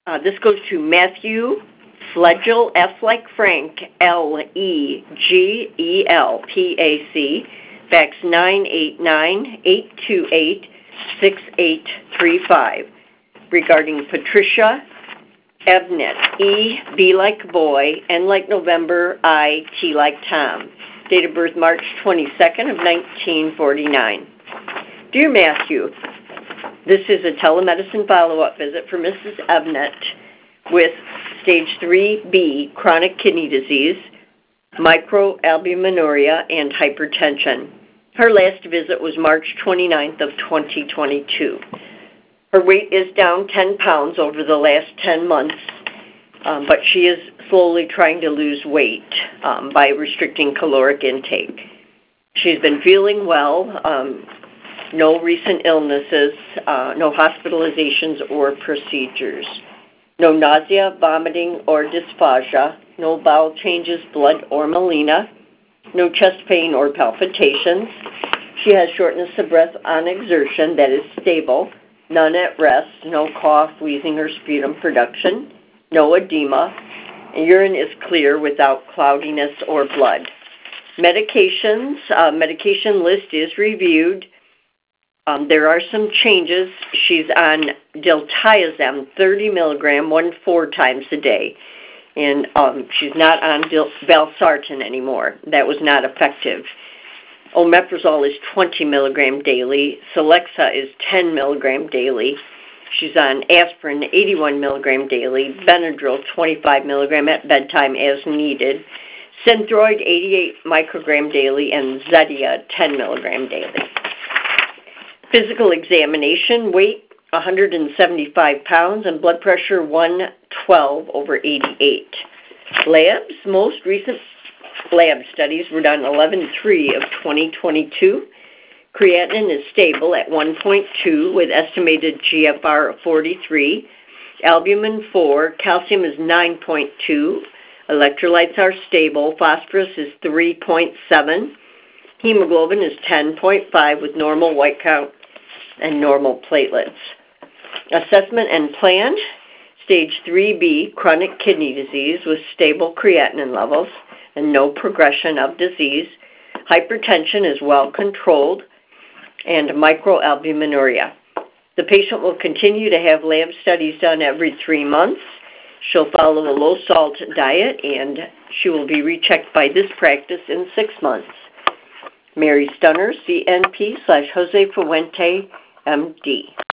This goes to Matthew Flegel, F like Frank, Legel, fax 989-828-6835, regarding Patricia Evnet, E, B like boy, N like November, I, T like Tom. Date of birth March 22nd of 1949. Dear Matthew, this is a telemedicine follow-up visit for Mrs. Evnet with stage 3B chronic kidney disease, microalbuminuria, and hypertension. Her last visit was March 29th of 2022. Her weight is down 10 pounds over the last 10 months, but she is slowly trying to lose weight by restricting caloric intake. She's been feeling well, no recent illnesses, no hospitalizations or procedures, no nausea, vomiting, or dysphagia, no bowel changes, blood or melena, no chest pain or palpitations. She has shortness of breath on exertion that is stable, none at rest, no cough, wheezing, or sputum production, no edema, and urine is clear without cloudiness or blood. Medications, medication list is reviewed. There are some changes. She's on diltiazem, 30 milligram, 4 times a day. And she's not on valsartan anymore. That was not effective. Omeprazole is 20 milligram daily. Celexa is 10 milligram daily. She's on aspirin, 81 milligram daily. Benadryl, 25 milligram at bedtime as needed. Synthroid, 88 microgram daily. And Zetia, 10 milligram daily. Physical examination, weight 175 pounds and blood pressure 112/88. Labs, most recent lab studies were done 11/3 of 2022. Creatinine is stable at 1.2 with estimated GFR of 43. Albumin 4, calcium is 9.2. Electrolytes are stable. Phosphorus is 3.7. Hemoglobin is 10.5 with normal white count and normal platelets. Assessment and plan, stage 3B, chronic kidney disease with stable creatinine levels and no progression of disease. Hypertension is well controlled and microalbuminuria. The patient will continue to have lab studies done every 3 months. She'll follow a low-salt diet, and she will be rechecked by this practice in 6 months. Mary Stunner, CNP/Jose Fuente, MD.